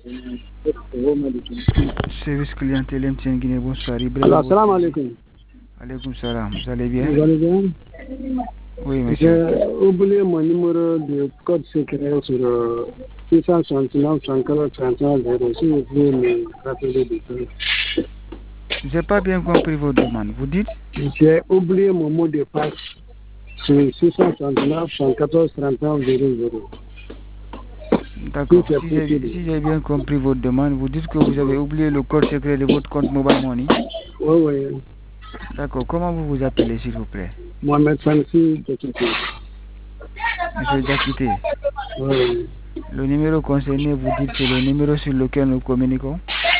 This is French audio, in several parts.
Service clientèle MTN Guinée, bonsoir. Alors, salam alaikum. Alaikum salam, vous allez bien? Vous allez bien? Oui, monsieur. J'ai oublié mon numéro de code secret sur 669 34 31 0. Si vous pouvez me rappeler de ça. J'ai pas bien compris votre demande. Vous dites? J'ai oublié mon mot de passe sur 669 114 31 00. D'accord. Si j'ai bien compris votre demande, vous dites que vous avez oublié le code secret de votre compte Mobile Money. Oui, oui. D'accord. Comment vous vous appelez, s'il vous plaît? Mohamed Fancy Jakité. Monsieur Jakité. Oui. Le numéro concerné, vous dites, c'est le numéro sur lequel nous communiquons?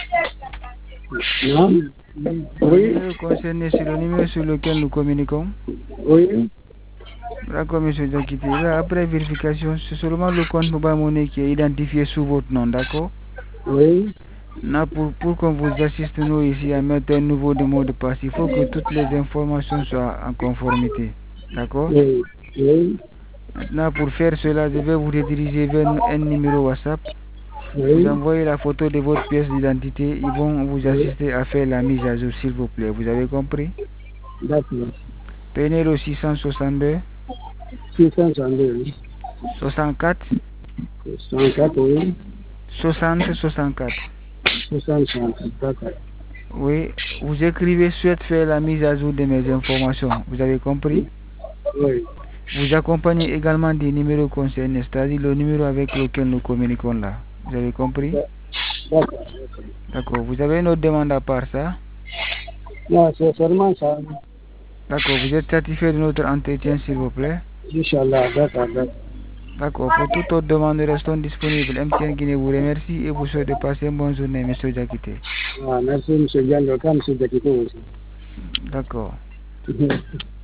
Non? Oui. Le numéro concerné, c'est le numéro sur lequel nous communiquons? Oui. D'accord, monsieur Jakité. Là, après vérification, c'est seulement le compte Mobile Money qui est identifié sous votre nom, d'accord? Oui. Là, pour qu'on vous assiste, nous, ici, à mettre un nouveau mot de passe, il faut que toutes les informations soient en conformité. D'accord? Oui. Oui. Maintenant, pour faire cela, je vais vous rediriger vers un numéro WhatsApp. Vous Oui. envoyez la photo de votre pièce d'identité. Ils vont vous assister à faire la mise à jour, s'il vous plaît. Vous avez compris? D'accord. Prenez le 662 662. 64 64, oui. 60 64. 65, d'accord. Oui, vous écrivez souhaite faire la mise à jour de mes informations. Vous avez compris? Oui. Vous accompagnez également des numéros concernés, c'est-à-dire le numéro avec lequel nous communiquons là. Vous avez compris? D'accord. D'accord. Vous avez une autre demande à part ça? Non, c'est seulement ça. D'accord. Vous êtes satisfait de notre entretien, s'il vous plaît? Inch'Allah, d'accord. D'accord. Pour toute autre demande, restons disponibles. MTN Guinée vous remercie et vous souhaite de passer une bonne journée, M. Jakité. Ah, merci, M. Diallo, M. Jakité aussi. D'accord.